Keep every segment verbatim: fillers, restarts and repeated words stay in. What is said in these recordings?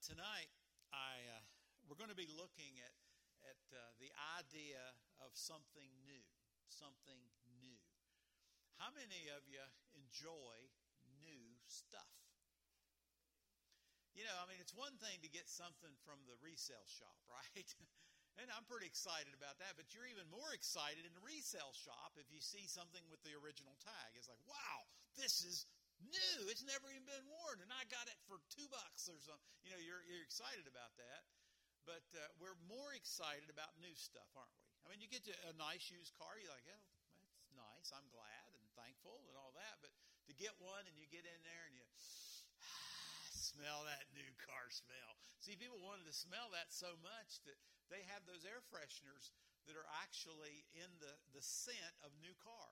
tonight, I uh, we're going to be looking at at uh, the idea of something new, something new. How many of you enjoy new stuff? You know, I mean, it's one thing to get something from the resale shop, right? And I'm pretty excited about that, but you're even more excited in the resale shop if you see something with the original tag. It's like, wow, this is new. It's never even been worn, and I got it for two bucks or something. You know, you're you're excited about that. But uh, we're more excited about new stuff, aren't we? I mean, you get to a nice used car, you're like, oh, that's nice. I'm glad and thankful and all that. But to get one and you get in there and you smell that new car smell. See, people wanted to smell that so much that they have those air fresheners that are actually in the, the scent of new car.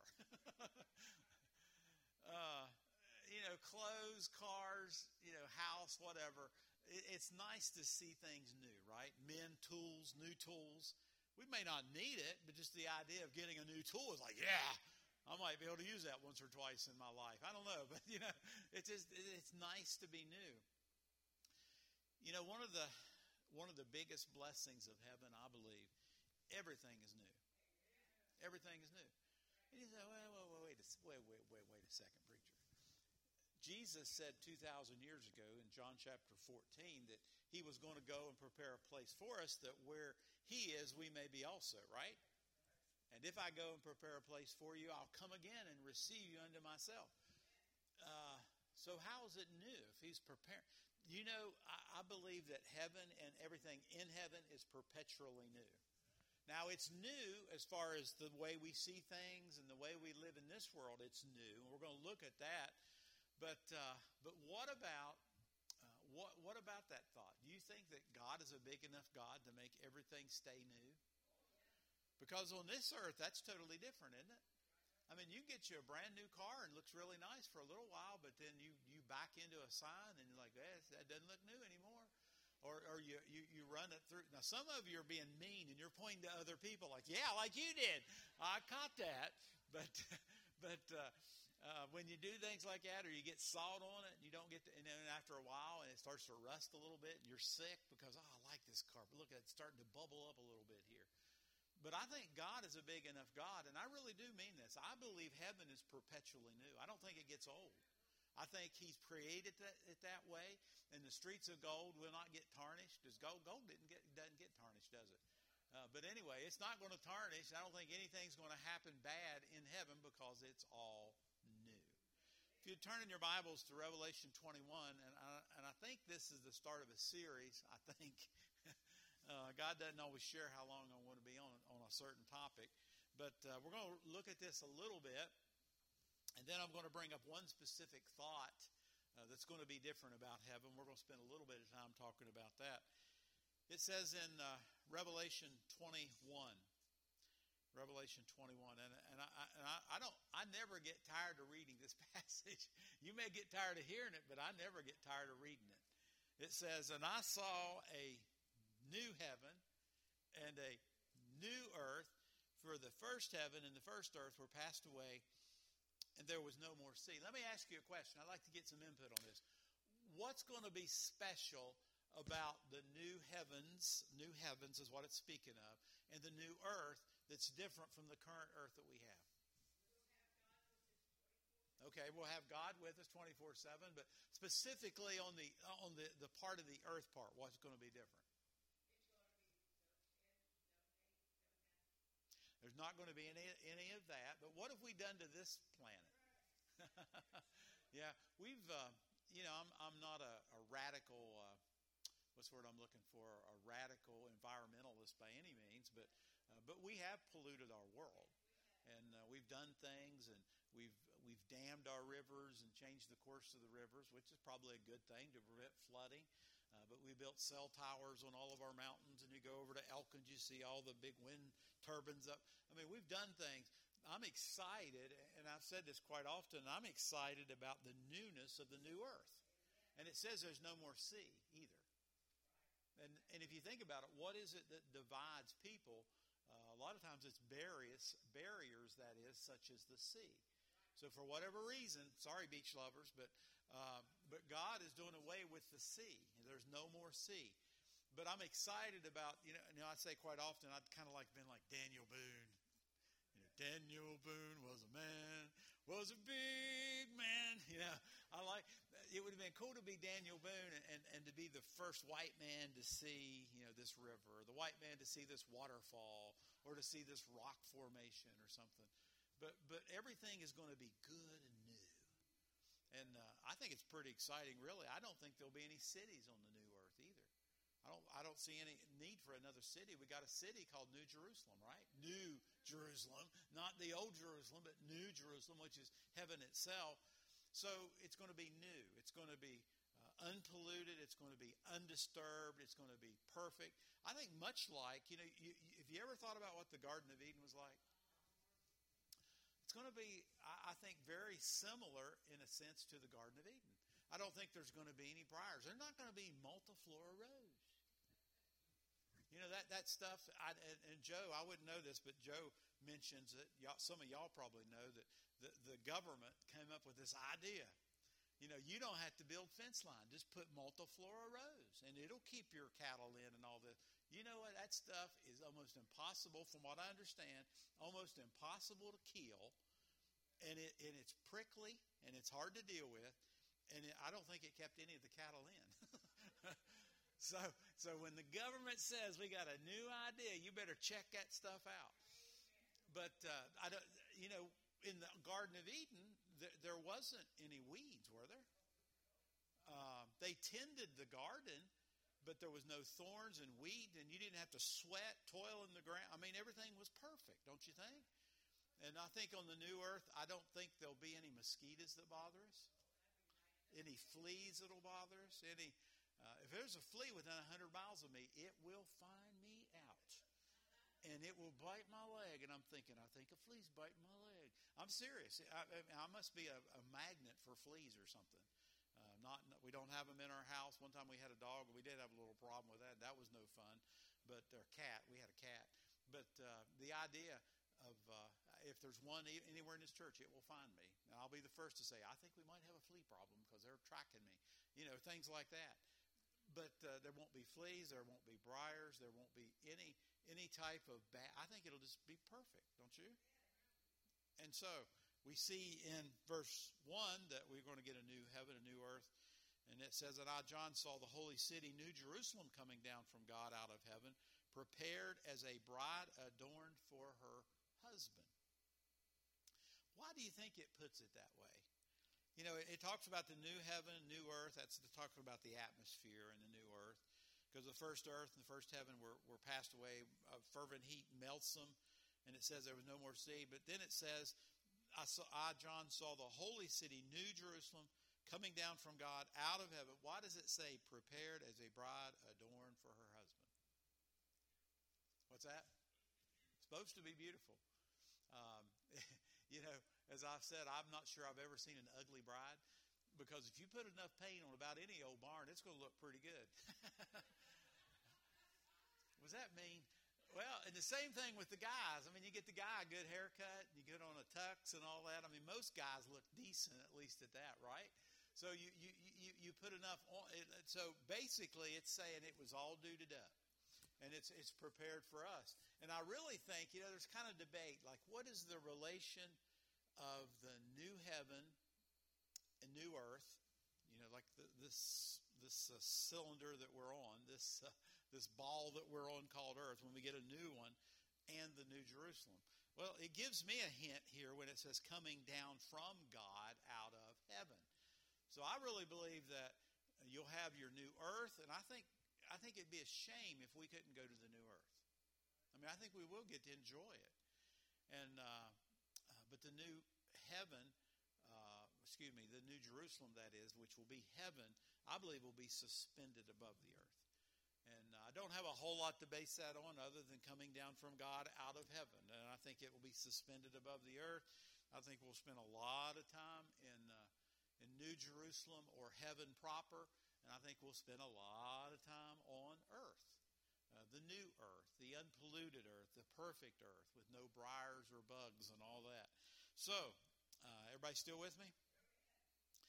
uh, you know, clothes, cars, you know, house, whatever. It, it's nice to see things new, right? Men, tools, new tools. We may not need it, but just the idea of getting a new tool is like, yeah, I might be able to use that once or twice in my life. I don't know, but, you know, it's just, it's nice to be new. You know, one of the one of the biggest blessings of heaven, I believe, everything is new. Everything is new. And you say, well, wait, wait, wait, wait, wait, wait, wait a second, preacher. Jesus said two thousand years ago in John chapter fourteen that he was going to go and prepare a place for us, that where he is, we may be also, right? And if I go and prepare a place for you, I'll come again and receive you unto myself. Uh, so how is it new if he's preparing? You know, I, I believe that heaven and everything in heaven is perpetually new. Now, it's new as far as the way we see things and the way we live in this world. It's new, and we're going to look at that. But uh, but what about uh, what what about that thought? Do you think that God is a big enough God to make everything stay new? Because on this earth, that's totally different, isn't it? I mean, you get you a brand new car and it looks really nice for a little while, but then you, you back into a sign and you're like, eh, that doesn't look new anymore. Or or you, you, you run it through. Now, some of you are being mean and you're pointing to other people like, yeah, like you did. I caught that. But but uh, uh, when you do things like that, or you get salt on it and you don't get to, and then after a while and it starts to rust a little bit and you're sick because, oh, I like this car, but look, it's starting to bubble up a little bit here. But I think God is a big enough God, and I really do mean this. I believe heaven is perpetually new. I don't think it gets old. I think he's created that, it that way, and the streets of gold will not get tarnished. Does gold, gold didn't get, doesn't get tarnished, does it? Uh, but anyway, it's not going to tarnish. I don't think anything's going to happen bad in heaven because it's all new. If you turn in your Bibles to Revelation twenty-one, and I, and I think this is the start of a series, I think. Uh, God doesn't always share how long I want to be on, on a certain topic. But uh, we're going to look at this a little bit. And then I'm going to bring up one specific thought uh, that's going to be different about heaven. We're going to spend a little bit of time talking about that. It says in uh, Revelation twenty-one. Revelation twenty-one. And, and, I, and I, I don't. I never get tired of reading this passage. You may get tired of hearing it, but I never get tired of reading it. It says, and I saw a new heaven and a new earth, for the first heaven and the first earth were passed away, and there was no more sea. Let me ask you a question. I'd like to get some input on this. What's going to be special about the new heavens, new heavens is what it's speaking of, and the new earth that's different from the current earth that we have? Okay, we'll have God with us twenty-four seven, but specifically on the on the, the part of the earth part, what's going to be different? There's not going to be any any of that. But what have we done to this planet? yeah, we've, uh, you know, I'm I'm not a, a radical, uh, what's the word I'm looking for? A radical environmentalist by any means, but uh, but we have polluted our world, and uh, we've done things, and we've we've dammed our rivers and changed the course of the rivers, which is probably a good thing to prevent flooding. Uh, but we built cell towers on all of our mountains, and you go over to Elkins, you see all the big wind turbines up. I mean, we've done things. I'm excited, and I've said this quite often, I'm excited about the newness of the new earth. And it says there's no more sea either. And and if you think about it, what is it that divides people? Uh, a lot of times it's barriers, barriers, that is, such as the sea. So for whatever reason, sorry beach lovers, but uh, but God is doing away with the sea. There's no more sea. But I'm excited about, you know, you know I say quite often, I'd kind of like been like Daniel Boone. You know, Daniel Boone was a man, was a big man. You know, I like, it would have been cool to be Daniel Boone and, and, and to be the first white man to see, you know, this river, the white man to see this waterfall, or to see this rock formation or something. But but everything is going to be good and new. And uh, I think it's pretty exciting, really. I don't think there'll be any cities on the new earth either. I don't I don't see any need for another city. We got a city called New Jerusalem, right? New Jerusalem, not the old Jerusalem, but New Jerusalem, which is heaven itself. So it's going to be new. It's going to be uh, unpolluted. It's going to be undisturbed. It's going to be perfect. I think much like, you know, you, you, have you ever thought about what the Garden of Eden was like? It's going to be, I, I think, very similar in a sense to the Garden of Eden. I don't think there's going to be any briars. There's not going to be multiflora rose. You know, that, that stuff, I, and, and Joe, I wouldn't know this, but Joe mentions it. Y'all, some of y'all probably know that the, the government came up with this idea. You know, you don't have to build fence line. Just put multiflora rose, and it'll keep your cattle in and all this. You know what? That stuff is almost impossible, from what I understand, almost impossible to kill, and it and it's prickly, and it's hard to deal with, and it, I don't think it kept any of the cattle in. so, so when the government says we got a new idea, you better check that stuff out. But uh, I don't, you know, in the Garden of Eden, there, there wasn't any weeds, were there? Uh, they tended the garden, but there was no thorns and weed, and you didn't have to sweat, toil in the ground. I mean, everything was perfect, don't you think? And I think on the new earth, I don't think there'll be any mosquitoes that bother us, any fleas that'll bother us. Any, uh, if there's a flea within one hundred miles of me, it will find me out, and it will bite my leg. And I'm thinking, I think a flea's biting my leg. I'm serious. I, I must be a, a magnet for fleas or something. Uh, not, we don't have them in our house. One time we had a dog, and we did have a little problem with that. That was no fun. But our cat, we had a cat. But uh, the idea of uh, if there's one anywhere in this church, it will find me. And I'll be the first to say, I think we might have a flea problem because they're tracking me. You know, things like that. But uh, there won't be fleas. There won't be briars. There won't be any any type of bad. I think it'll just be perfect, don't you? And so we see in verse one that we're going to get a new heaven, a new earth. And it says that I, John, saw the holy city, New Jerusalem, coming down from God out of heaven, prepared as a bride adorned for her husband. Why do you think it puts it that way? You know, it, it talks about the new heaven, new earth. That's talking about the atmosphere and the new earth. Because the first earth and the first heaven were, were passed away. A fervent heat melts them. And it says there was no more sea. But then it says, I, saw, I, John, saw the holy city, New Jerusalem, coming down from God out of heaven. Why does it say, prepared as a bride adorned for her husband? What's that? It's supposed to be beautiful. Um, you know, as I've said, I'm not sure I've ever seen an ugly bride. Because if you put enough paint on about any old barn, it's going to look pretty good. What does that mean? Well, and the same thing with the guys. I mean, you get the guy a good haircut, you get on a tux and all that. I mean, most guys look decent, at least at that, right? So you you you, you put enough on. So basically, it's saying it was all duded up, and it's it's prepared for us. And I really think, you know, there's kind of debate, like, what is the relation of the new heaven and new earth? You know, like the, this this uh, cylinder that we're on, this uh, this ball that we're on called earth, when we get a new one, and the New Jerusalem. Well, it gives me a hint here when it says coming down from God out of heaven. So I really believe that you'll have your new earth, and I think I think it'd be a shame if we couldn't go to the new earth. I mean, I think we will get to enjoy it, and uh, uh, but the new heaven. Excuse me, the New Jerusalem, that is, which will be heaven, I believe will be suspended above the earth. And uh, I don't have a whole lot to base that on other than coming down from God out of heaven. And I think it will be suspended above the earth. I think we'll spend a lot of time in uh, in New Jerusalem or heaven proper. And I think we'll spend a lot of time on earth, uh, the new earth, the unpolluted earth, the perfect earth with no briars or bugs and all that. So, uh, everybody still with me?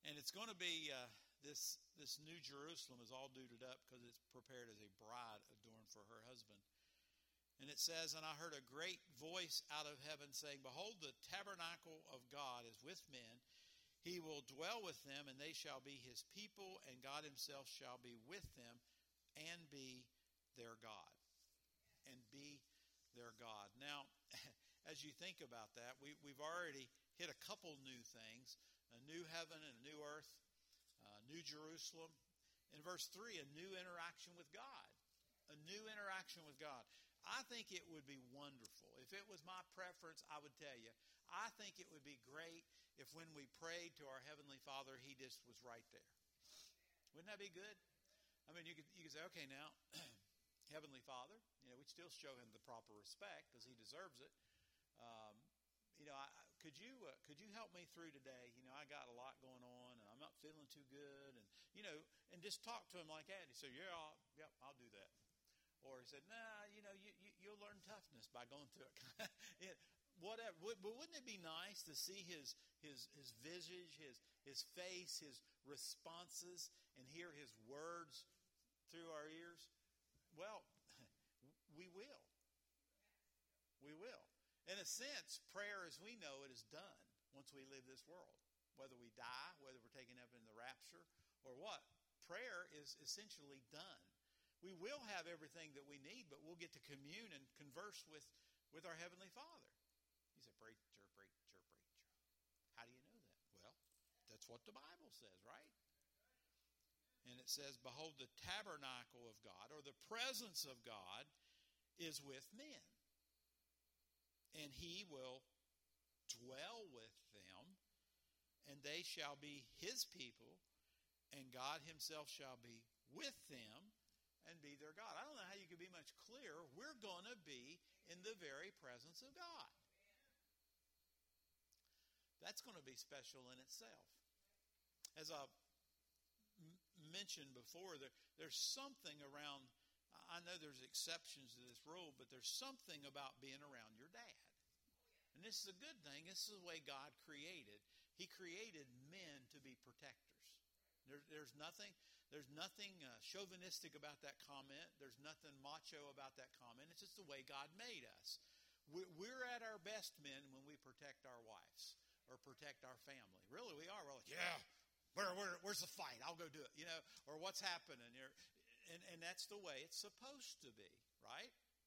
And it's going to be uh, this this New Jerusalem is all duded up because it's prepared as a bride adorned for her husband. And it says, "And I heard a great voice out of heaven saying, Behold, the tabernacle of God is with men. He will dwell with them, and they shall be his people, and God himself shall be with them and be their God." And be their God. Now, as you think about that, we, we've already hit a couple new things. A new heaven and a new earth, uh, New Jerusalem. In verse three, a new interaction with God. A new interaction with God. I think it would be wonderful. If it was my preference, I would tell you, I think it would be great if when we prayed to our Heavenly Father, He just was right there. Wouldn't that be good? I mean, you could, you could say, okay, now, Heavenly Father, you know, we'd still show Him the proper respect because He deserves it. Um, you know, I, could you uh, could you help me through today? You know, I got a lot going on, and I'm not feeling too good, and you know, and just talk to him like that. He said, "Yeah, I'll, yep, I'll do that." Or he said, "Nah, you know, you, you you'll learn toughness by going through it." Yeah, whatever. But wouldn't it be nice to see his his his visage, his his face, his responses, and hear his words through our ears? Well, we will. We will. In a sense, prayer as we know it is done once we leave this world. Whether we die, whether we're taken up in the rapture, or what. Prayer is essentially done. We will have everything that we need, but we'll get to commune and converse with, with our Heavenly Father. You say, preacher, preacher, preacher. How do you know that? Well, that's what the Bible says, right? And it says, "Behold, the tabernacle of God," or the presence of God, is with men. And He will dwell with them, and they shall be His people, and God Himself shall be with them and be their God. I don't know how you could be much clearer. We're going to be in the very presence of God. That's going to be special in itself. As I m- mentioned before, there, there's something around, I know there's exceptions to this rule, but there's something about being around your dad. And this is a good thing. This is the way God created. He created men to be protectors. There, there's nothing, there's nothing uh, chauvinistic about that comment. There's nothing macho about that comment. It's just the way God made us. We, we're at our best, men, when we protect our wives or protect our family. Really, we are. We're like, yeah, where, where, where's the fight? I'll go do it. You know, or what's happening here? And, and that's the way it's supposed to be, right?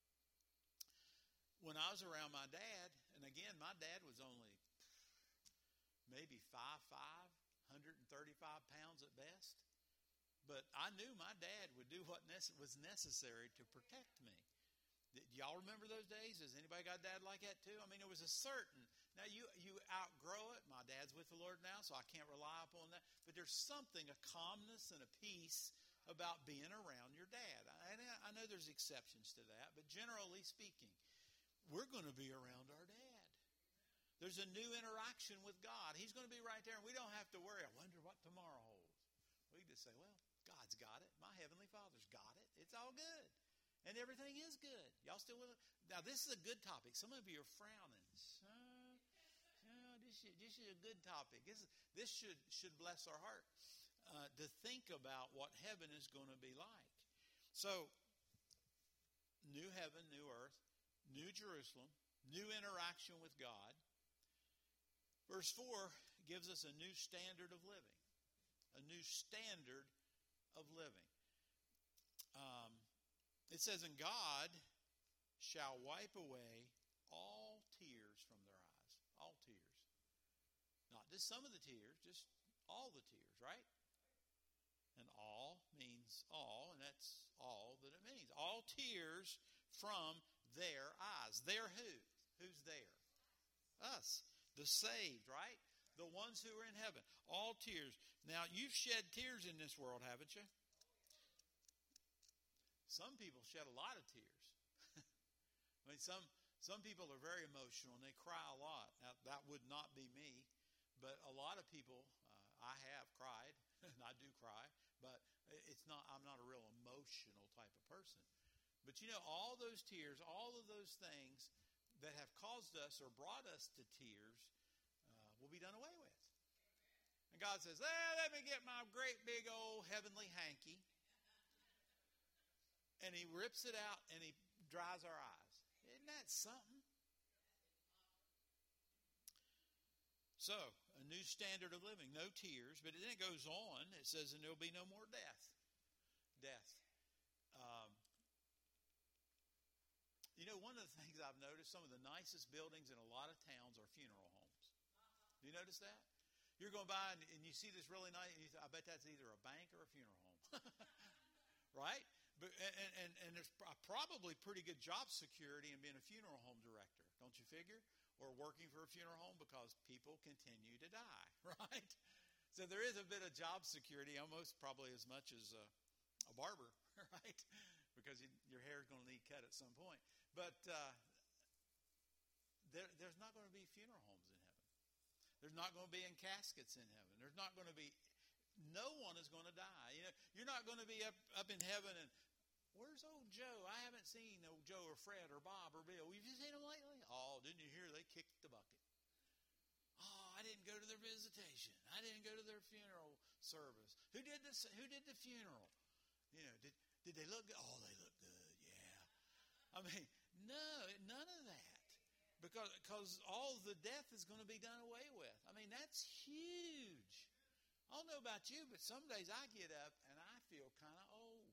When I was around my dad, and again, my dad was only maybe five foot five, one hundred thirty-five pounds at best. But I knew my dad would do what was necessary to protect me. Do y'all remember those days? Has anybody got a dad like that too? I mean, it was a certain, now you, you outgrow it. My dad's with the Lord now, so I can't rely upon that. But there's something, a calmness and a peace about being around your dad. And I know there's exceptions to that, but generally speaking, we're going to be around our dad. There's a new interaction with God. He's going to be right there, and we don't have to worry, I wonder what tomorrow holds. We just say, well, God's got it. My Heavenly Father's got it. It's all good. And everything is good. Y'all still with it? Now, this is a good topic. Some of you are frowning. Uh, uh, this, should, this is a good topic. This, this should, should bless our heart uh, to think about what heaven is going to be like. So, new heaven, new earth. New Jerusalem, new interaction with God. Verse four gives us a new standard of living. A new standard of living. Um, it says, "And God shall wipe away all tears from their eyes." All tears. Not just some of the tears, just all the tears, right? And all means all, and that's all that it means. All tears from their eyes. Their who? Who's there? Us. The saved, right? The ones who are in heaven. All tears. Now, you've shed tears in this world, haven't you? Some people shed a lot of tears. I mean, some some people are very emotional and they cry a lot. Now, that would not be me, but a lot of people, uh, I have cried, and I do cry, but it's not. I'm not a real emotional type of person. But you know, all those tears, all of those things that have caused us or brought us to tears uh, will be done away with. And God says, eh, let me get my great big old heavenly hanky. And he rips it out and he dries our eyes. Isn't that something? So, a new standard of living, no tears. But then it goes on. It says, and there will be no more death. Death. Um, you know, one of the things I've noticed, some of the nicest buildings in a lot of towns are funeral homes. Do you notice that? You're going by and, and you see this really nice, and you th- I bet that's either a bank or a funeral home. Right? But, and, and, and there's probably pretty good job security in being a funeral home director, don't you figure? Or working for a funeral home, because people continue to die, right? So there is a bit of job security, almost probably as much as a, a barber, right? Because you, your hair is going to need cut at some point. But uh, there, there's not going to be funeral homes in heaven. There's not going to be in caskets in heaven. There's not going to be, no one is going to die. You know, you're not going to be up, up in heaven and, where's old Joe? I haven't seen old Joe or Fred or Bob or Bill. You've just seen them lately? Oh, didn't you hear they kicked the bucket? Oh, I didn't go to their visitation. I didn't go to their funeral service. Who did this? Who did the funeral? You know, did did they look good? Oh, they look good. Yeah. I mean, no, none of that, because because all the death is going to be done away with. I mean, that's huge. I don't know about you, but some days I get up and I feel kind of old.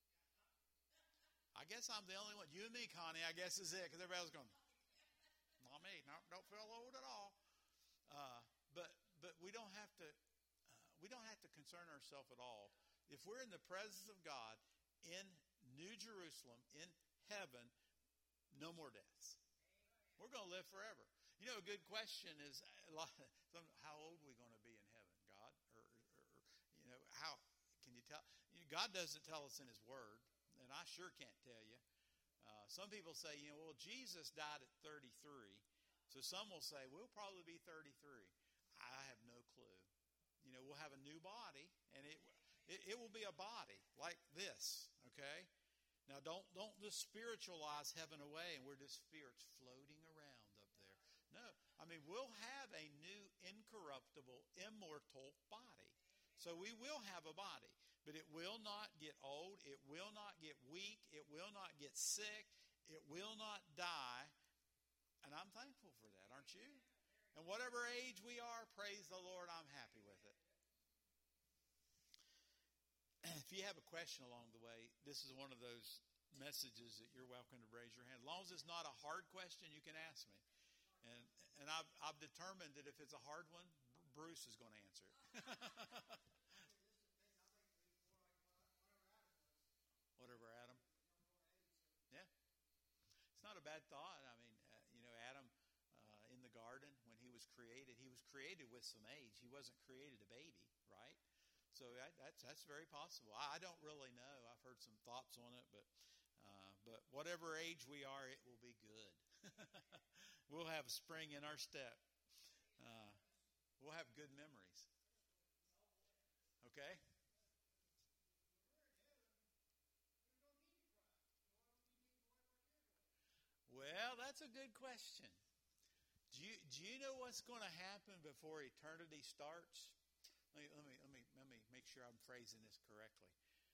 I guess I'm the only one. You and me, Connie, I guess is it, because everybody else going, not me. No, don't feel old at all. Uh, but but we don't have to uh, we don't have to concern ourselves at all. If we're in the presence of God in New Jerusalem, in heaven, no more deaths. We're going to live forever. You know, a good question is, a lot, how old are we going to be in heaven, God? Or, or, or you know, how can you tell? You know, God doesn't tell us in His Word. And I sure can't tell you. Uh, some people say, you know, well, Jesus died at thirty-three. So some will say, we'll probably be thirty-three. I have no clue. You know, we'll have a new body, and it it, it will be a body like this, okay? Now, don't, don't just spiritualize heaven away, and we're just spirits floating around up there. No. I mean, we'll have a new incorruptible, immortal body. So we will have a body. But it will not get old. It will not get weak. It will not get sick. It will not die. And I'm thankful for that, aren't you? And whatever age we are, praise the Lord, I'm happy with it. If you have a question along the way, this is one of those messages that you're welcome to raise your hand. As long as it's not a hard question, you can ask me. And and I've, I've determined that if it's a hard one, Bruce is going to answer it. Whatever, Adam. Yeah. It's not a bad thought. I mean, uh, you know, Adam uh, in the garden, when he was created, he was created with some age. He wasn't created a baby, right? So that, that's that's very possible. I, I don't really know. I've heard some thoughts on it, but uh, but whatever age we are, it will be good. We'll have a spring in our step. Uh, we'll have good memories. Okay? Well, that's a good question. Do you, do you know what's going to happen before eternity starts? Let me, let me, let me, let me make sure I'm phrasing this correctly.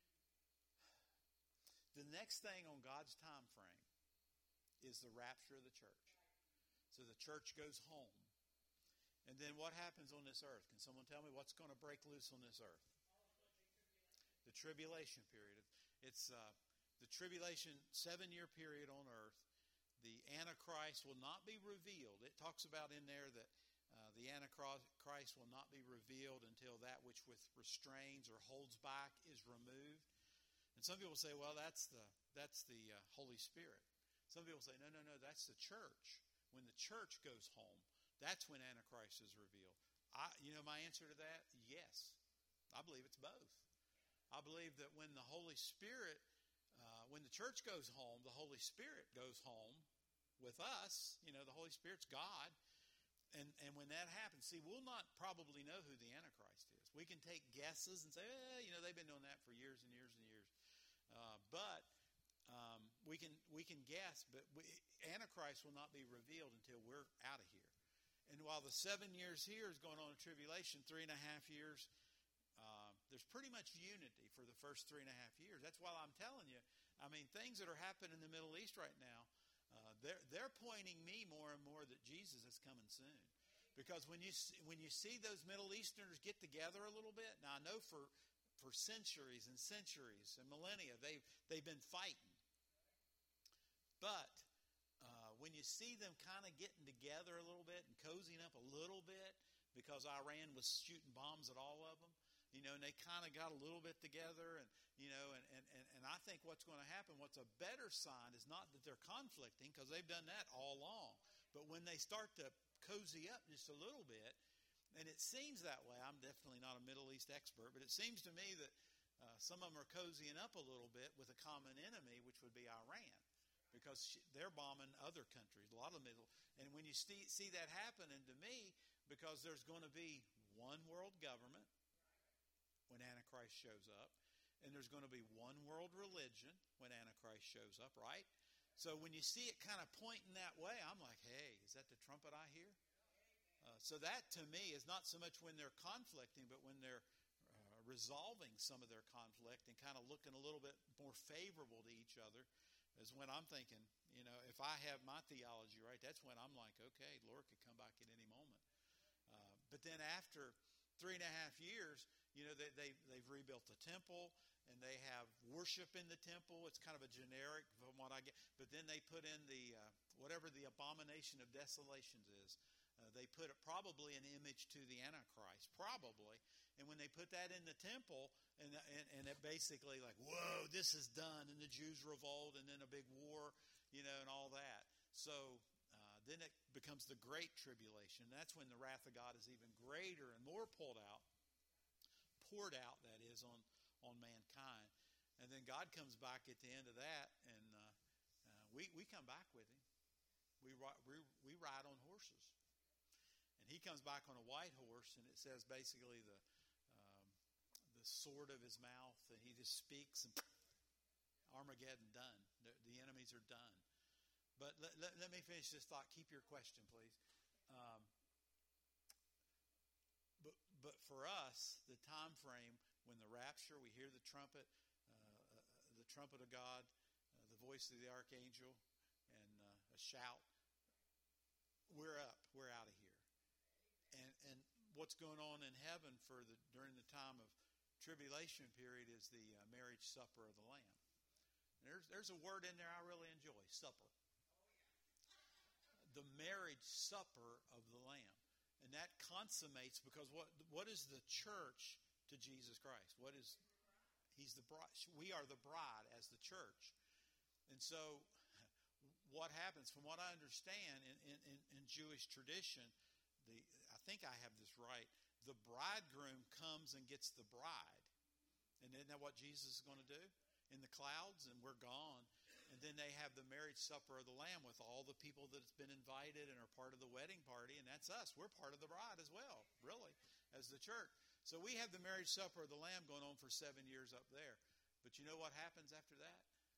The next thing on God's time frame is the rapture of the church. So the church goes home. And then what happens on this earth? Can someone tell me what's going to break loose on this earth? The tribulation period. It's uh, the tribulation seven-year period on earth. The Antichrist will not be revealed. It talks about in there that uh, the Antichrist will not be revealed until that which with restrains or holds back is removed. And some people say, well, that's the that's the uh, Holy Spirit. Some people say, no, no, no, that's the church. When the church goes home, that's when Antichrist is revealed. I, you know my answer to that? Yes. I believe it's both. I believe that when the Holy Spirit, uh, when the church goes home, the Holy Spirit goes home with us. You know, the Holy Spirit's God. And and when that happens, see, we'll not probably know who the Antichrist is. We can take guesses and say, eh, you know, they've been doing that for years and years and years. Uh, but um, we can we can guess, but we, Antichrist will not be revealed until we're out of here. And while the seven years here is going on in tribulation, three and a half years, uh, there's pretty much unity for the first three and a half years. That's why I'm telling you, I mean, things that are happening in the Middle East right now, uh, they're, they're pointing me more and more that Jesus is coming soon. Because when you see, when you see those Middle Easterners get together a little bit, now I know for for centuries and centuries and millennia they've they've been fighting, but uh, when you see them kind of getting together a little bit and cozying up a little bit, because Iran was shooting bombs at all of them, you know, and they kind of got a little bit together, and you know, and and and, and I think what's going to happen, what's a better sign, is not that they're conflicting, because they've done that all along, but when they start to cozy up just a little bit. And it seems that way. I'm definitely not a Middle East expert, but it seems to me that uh, some of them are cozying up a little bit with a common enemy, which would be Iran, because she, they're bombing other countries, a lot of middle. And when you see, see that happen, and to me, because there's going to be one world government when Antichrist shows up, and there's going to be one world religion when Antichrist shows up, right? So when you see it kind of pointing that way, I'm like, hey, is that the trumpet I hear? Uh, so that, to me, is not so much when they're conflicting, but when they're uh, resolving some of their conflict and kind of looking a little bit more favorable to each other, is when I'm thinking, you know, if I have my theology right, that's when I'm like, okay, Lord could come back at any moment. Uh, but then after three and a half years, you know, they, they, they've rebuilt the temple, and they have worship in the temple. It's kind of a generic from what I get. But then they put in the, uh, whatever the abomination of desolations is. Uh, they put it, probably an image to the Antichrist, probably. And when they put that in the temple, and, and and it basically like, whoa, this is done, and the Jews revolt, and then a big war, you know, and all that. So uh, then it becomes the Great Tribulation. That's when the wrath of God is even greater and more pulled out, poured out, that is, on, on mankind. And then God comes back at the end of that, and uh, uh, we, we come back with him. We, we, we ride on horses. He comes back on a white horse, and it says basically the um, the sword of his mouth, and he just speaks, and Armageddon done. The, the enemies are done. But let, let, let me finish this thought. Keep your question, please. Um, but but for us, the time frame when the rapture, we hear the trumpet, uh, uh, the trumpet of God, uh, the voice of the archangel, and uh, a shout. We're up. We're out of here. And and what's going on in heaven for the during the time of tribulation period is the uh, marriage supper of the Lamb. And there's there's a word in there I really enjoy, supper. The marriage supper of the Lamb, and that consummates because what what is the church to Jesus Christ? What is He's the bride. We are the bride as the church, and so what happens? From what I understand in in, in, in Jewish tradition. The, I think I have this right. The bridegroom comes and gets the bride. And isn't that what Jesus is going to do? In the clouds, and we're gone. And then they have the marriage supper of the Lamb with all the people that's been invited and are part of the wedding party. And that's us. We're part of the bride as well, really, as the church. So we have the marriage supper of the Lamb going on for seven years up there. But you know what happens after that?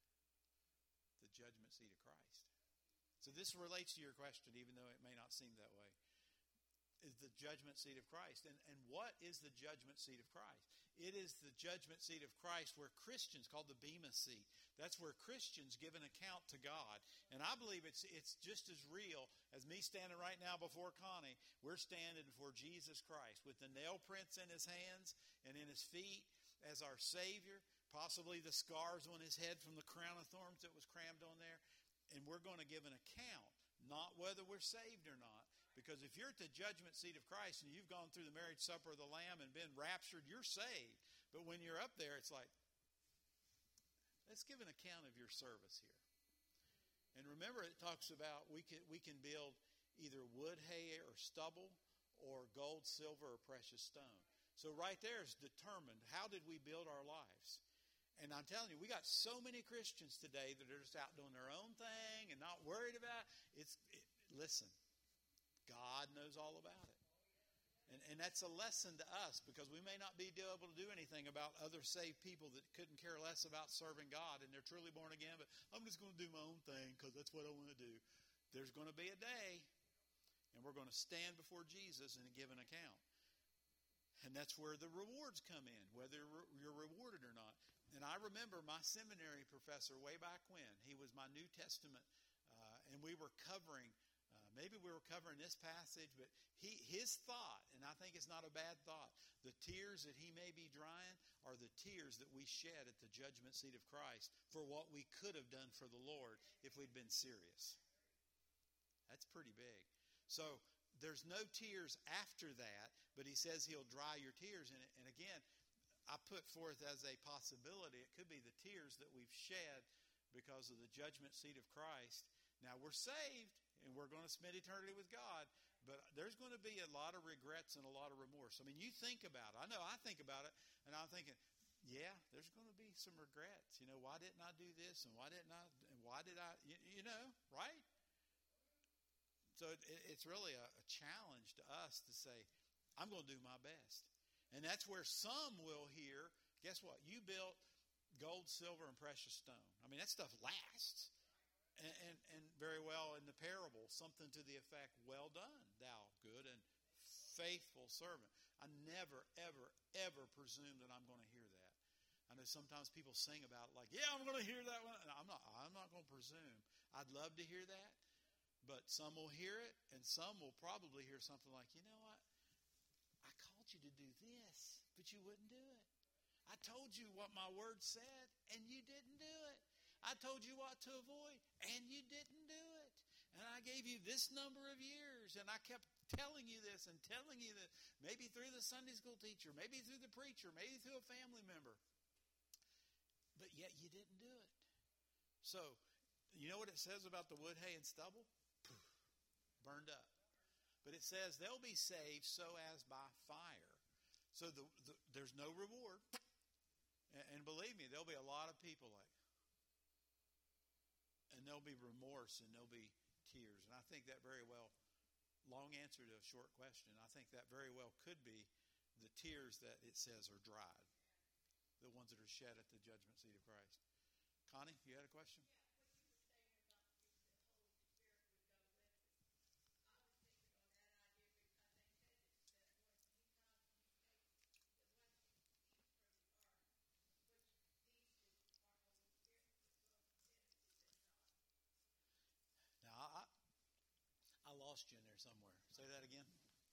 The judgment seat of Christ. So this relates to your question, even though it may not seem that way. Is the judgment seat of Christ. And, and what is the judgment seat of Christ? It is the judgment seat of Christ where Christians, called the Bema seat, that's where Christians give an account to God. And I believe it's it's just as real as me standing right now before Connie. We're standing before Jesus Christ with the nail prints in his hands and in his feet as our Savior, possibly the scars on his head from the crown of thorns that was crammed on there. And we're going to give an account, not whether we're saved or not. Because if you're at the judgment seat of Christ and you've gone through the marriage supper of the Lamb and been raptured, you're saved. But when you're up there, it's like, let's give an account of your service here. And remember, it talks about we can we can build either wood, hay, or stubble, or gold, silver, or precious stone. So right there is determined, how did we build our lives? And I'm telling you, we got so many Christians today that are just out doing their own thing and not worried about it. It's it, listen. God knows all about it. And, and that's a lesson to us because we may not be able to do anything about other saved people that couldn't care less about serving God and they're truly born again, but I'm just going to do my own thing because that's what I want to do. There's going to be a day And we're going to stand before Jesus and give an account. And that's where the rewards come in, whether you're rewarded or not. And I remember my seminary professor way back when. He was my New Testament, uh, and we were covering, uh, maybe we were covering this passage, but he his thought, and I think it's not a bad thought, the tears that he may be drying are the tears that we shed at the judgment seat of Christ for what we could have done for the Lord if we'd been serious. That's pretty big. So there's no tears after that, but he says he'll dry your tears. And, and again, I put forth as a possibility, it could be the tears that we've shed because of the judgment seat of Christ. Now, we're saved, and we're going to spend eternity with God, but there's going to be a lot of regrets and a lot of remorse. I mean, you think about it. I know I think about it, and I'm thinking, yeah, there's going to be some regrets. You know, why didn't I do this, and why didn't I, and why did I, you, you know, right? So it, it's really a, a challenge to us to say, I'm going to do my best. And that's where some will hear, guess what? You built gold, silver, and precious stone. I mean, that stuff lasts. And, and, and very well in the parable, something to the effect, well done, thou good and faithful servant. I never, ever, ever presume that I'm going to hear that. I know sometimes people sing about it like, yeah, I'm going to hear that one. And I'm not, I'm not going to presume. I'd love to hear that. But some will hear it, and some will probably hear something like, you know what? I called you to do this, but you wouldn't do it. I told you what my word said, and you didn't do it. I told you what to avoid, and you didn't do it. And I gave you this number of years, and I kept telling you this and telling you that, maybe through the Sunday school teacher, maybe through the preacher, maybe through a family member. But yet you didn't do it. So, you know what it says about the wood, hay, and stubble? Poof, burned up. But it says they'll be saved so as by fire. So the, the, there's no reward. And, and believe me, there'll be a lot of people like, and there'll be remorse and there'll be tears. And I think that very well, long answer to a short question, I think that very well could be the tears that it says are dried. The ones that are shed at the judgment seat of Christ. Connie, you had a question? I lost you in there somewhere. Say that again.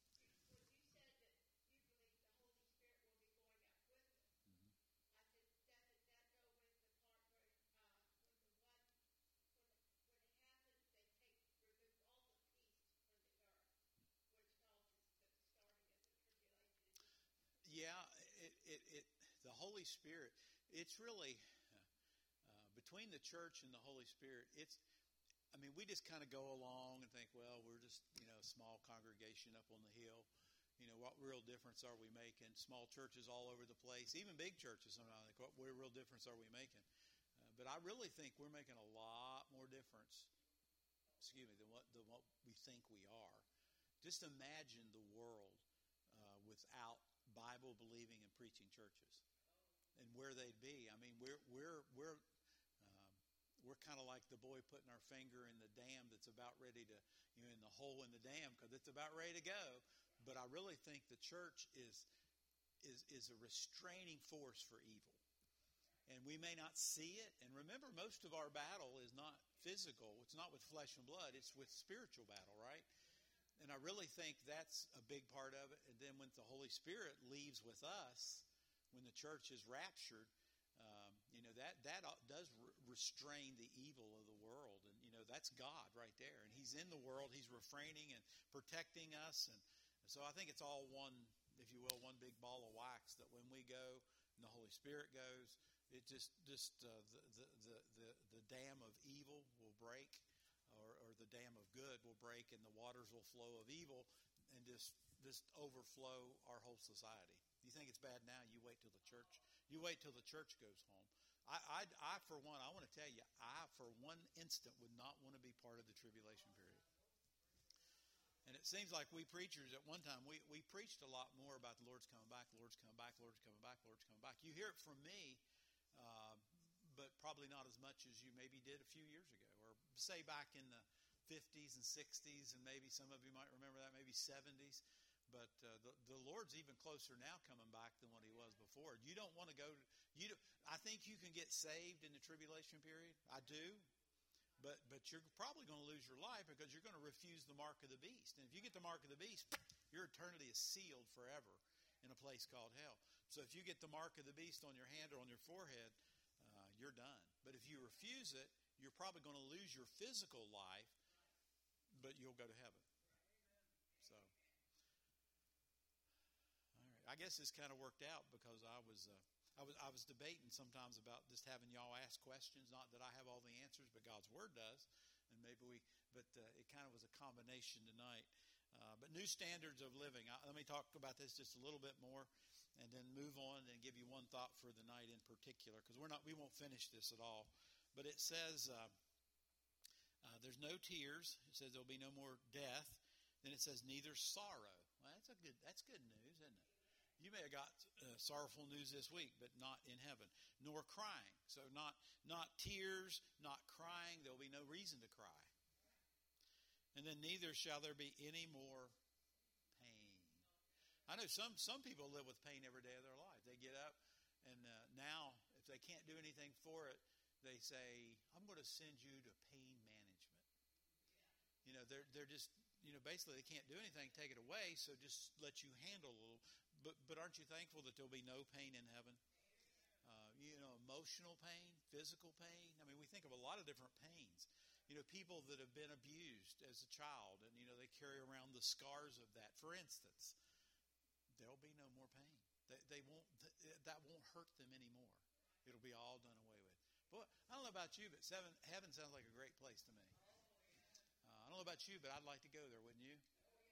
Yeah, it, it, it, the Holy Spirit, it's really, uh, between the church and the Holy Spirit, it's, I mean, we just kind of go along and think, well, we're just, you know, a small congregation up on the hill. You know, what real difference are we making? Small churches all over the place, even big churches sometimes think, what real difference are we making? Uh, but I really think we're making a lot more difference, excuse me, than what, than what we think we are. Just imagine the world uh, without Bible-believing and preaching churches, and where they'd be. I mean, we're we're we're um, we're kind of like the boy putting our finger in the dam that's about ready to, you know, in the hole in the dam because it's about ready to go. But I really think the church is is is a restraining force for evil, and we may not see it. And remember, most of our battle is not physical; it's not with flesh and blood; it's with spiritual battle, right? And I really think that's a big part of it. And then when the Holy Spirit leaves with us, when the church is raptured, um, you know, that, that does re- restrain the evil of the world. And, you know, that's God right there. And he's in the world. He's refraining and protecting us. And so I think it's all one, if you will, one big ball of wax that when we go and the Holy Spirit goes, it just, just uh, the, the, the, the, the dam of evil will break. Or, or the dam of good will break and the waters will flow of evil and just just overflow our whole society. You think it's bad now, you wait till the church. You wait till the church goes home. I, I, I for one, I want to tell you, I, for one instant, would not want to be part of the tribulation period. And it seems like we preachers at one time, we, we preached a lot more about the Lord's coming back, the Lord's coming back, the Lord's coming back, the Lord's coming back. You hear it from me, uh, but probably not as much as you maybe did a few years ago, or say back in the fifties and sixties, and maybe some of you might remember that, maybe seventies. But uh, the, the Lord's even closer now coming back than what he was before. You don't want to go, you. Do, I think you can get saved in the tribulation period. I do. But but you're probably going to lose your life because you're going to refuse the mark of the beast. And if you get the mark of the beast, your eternity is sealed forever in a place called hell. So if you get the mark of the beast on your hand or on your forehead, uh, you're done. But if you refuse it, you're probably going to lose your physical life, but you'll go to heaven. So, all right. I guess this kind of worked out because I was uh, I was I was debating sometimes about just having y'all ask questions. Not that I have all the answers, but God's Word does, and maybe we. But uh, it kind of was a combination tonight. Uh, but new standards of living. I, let me talk about this just a little bit more, and then move on and give you one thought for the night in particular, because we're not we won't finish this at all. But it says uh, uh, there's no tears. It says there'll be no more death. Then it says neither sorrow. Well, that's a good that's good news, isn't it? You may have got uh, sorrowful news this week, but not in heaven. Nor crying. So not not tears, not crying. There'll be no reason to cry. And then neither shall there be any more pain. I know some some people live with pain every day of their life. They get up, and uh, now if they can't do anything for it, they say, "I'm going to send you to pain management." You know, they're they're just you know basically they can't do anything, take it away, so just let you handle a little. But but aren't you thankful that there'll be no pain in heaven? Uh, you know, emotional pain, physical pain. I mean, we think of a lot of different pains. You know, people that have been abused as a child, and, you know, they carry around the scars of that. For instance, there'll be no more pain. They, they won't, that won't hurt them anymore. It'll be all done away with. Boy, I don't know about you, but seven, heaven sounds like a great place to me. Uh, I don't know about you, but I'd like to go there, wouldn't you?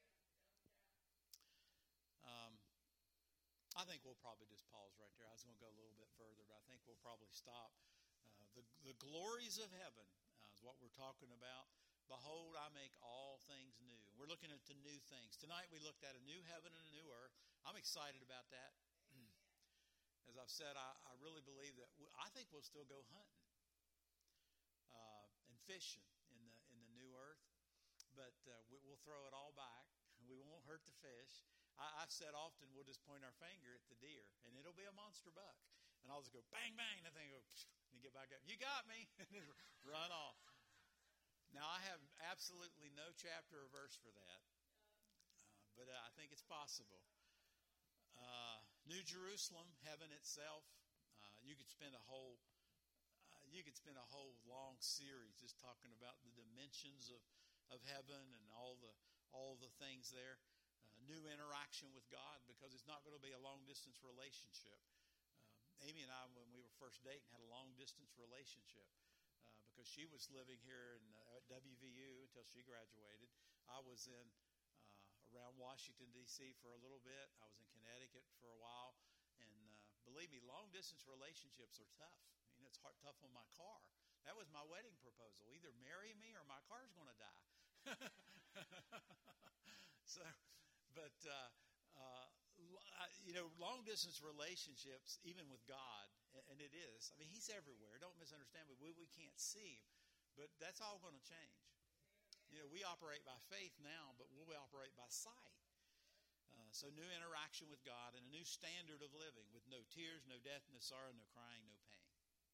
Um, I think we'll probably just pause right there. I was going to go a little bit further, but I think we'll probably stop. Uh, the, the glories of heaven uh, is what we're talking about. Behold, I make all things new. We're looking at the new things. Tonight we looked at a new heaven and a new earth. I'm excited about that. As I've said, I, I really believe that we, I think we'll still go hunting uh, and fishing in the in the new earth, but uh, we, we'll throw it all back. We won't hurt the fish. I, I've said often we'll just point our finger at the deer, and it'll be a monster buck, and I'll just go bang bang, and the thing go and get back up. You got me, and just run off. Now I have absolutely no chapter or verse for that, uh, but uh, I think it's possible. Uh, New Jerusalem, heaven itself. Uh, you could spend a whole, uh, you could spend a whole long series just talking about the dimensions of, of heaven and all the all the things there. Uh, new interaction with God, because it's not going to be a long distance relationship. Um, Amy and I, when we were first dating, had a long distance relationship uh, because she was living here in uh, at W V U until she graduated. I was in. Around Washington, D C for a little bit. I was in Connecticut for a while. And uh, believe me, long-distance relationships are tough. You know, it's hard, tough on my car. That was my wedding proposal. Either marry me or my car's going to die. so, but, uh, uh, you know, long-distance relationships, even with God, and it is. I mean, he's everywhere. Don't misunderstand me. We, we can't see him. But that's all going to change. You know, we operate by faith now, but we'll operate by sight. Uh, so new interaction with God and a new standard of living with no tears, no death, no sorrow, no crying, no pain.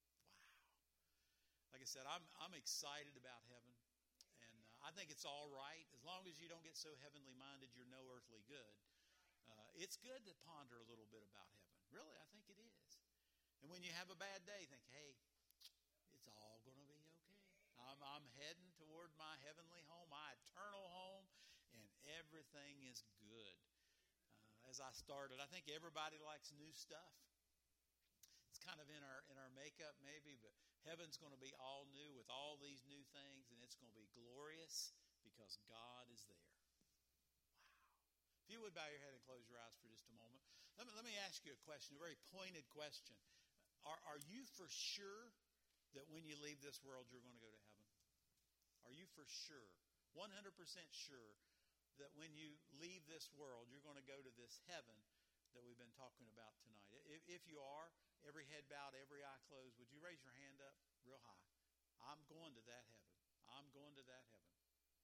Wow. Like I said, I'm I'm excited about heaven. And uh, I think it's all right. As long as you don't get so heavenly minded you're no earthly good. Uh, it's good to ponder a little bit about heaven. Really, I think it is. And when you have a bad day, think, hey, it's all going to be okay. I'm, I'm heading toward my heavenly home, my eternal home, and everything is good. Uh, as I started, I think everybody likes new stuff. It's kind of in our in our makeup maybe, but heaven's going to be all new with all these new things, and it's going to be glorious because God is there. Wow. If you would bow your head and close your eyes for just a moment. Let me, let me ask you a question, a very pointed question. Are, are you for sure that when you leave this world, you're going to go to heaven? Are you for sure, one hundred percent sure, that when you leave this world, you're going to go to this heaven that we've been talking about tonight? If, if you are, every head bowed, every eye closed, would you raise your hand up real high? I'm going to that heaven. I'm going to that heaven.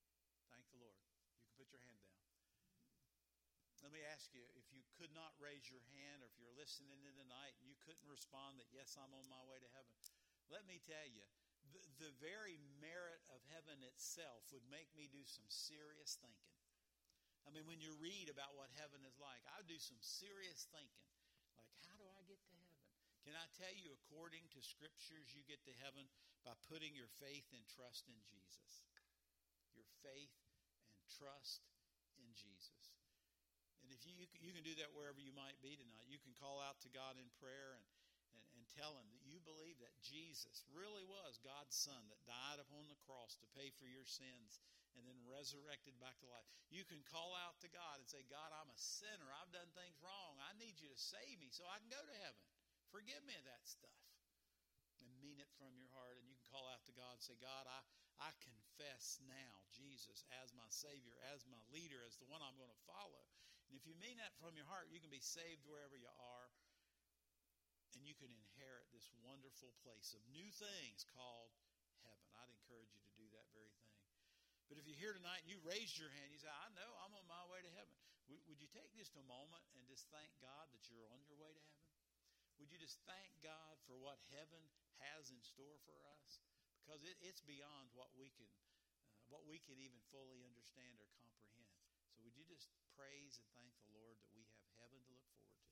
Thank the Lord. You can put your hand down. Let me ask you, if you could not raise your hand, or if you're listening in tonight and you couldn't respond that, yes, I'm on my way to heaven, let me tell you, the, the very merit of heaven itself would make me do some serious thinking. I mean, when you read about what heaven is like, I would do some serious thinking. Like, how do I get to heaven? Can I tell you, according to Scriptures, you get to heaven by putting your faith and trust in Jesus. Your faith and trust in Jesus. And if you, you can, you can do that wherever you might be tonight. You can call out to God in prayer and, and, and tell Him that you believe that Jesus really was God's Son that died upon the cross to pay for your sins and then resurrected back to life. You can call out to God and say, God, I'm a sinner. I've done things wrong. I need you to save me so I can go to heaven. Forgive me of that stuff. And mean it from your heart. And you can call out to God and say, God, I, I confess now Jesus as my Savior, as my leader, as the one I'm going to follow. And if you mean that from your heart, you can be saved wherever you are. And you can inherit this wonderful place of new things called heaven. I'd encourage you to do that very thing. But if you're here tonight and you raised your hand, you say, I know, I'm on my way to heaven. Would, would you take just a moment and just thank God that you're on your way to heaven? Would you just thank God for what heaven has in store for us? Because it, it's beyond what we can uh, what we can even fully understand or comprehend. So would you just praise and thank the Lord that we have heaven to look forward to?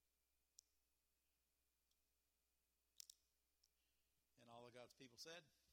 And all of God's people said,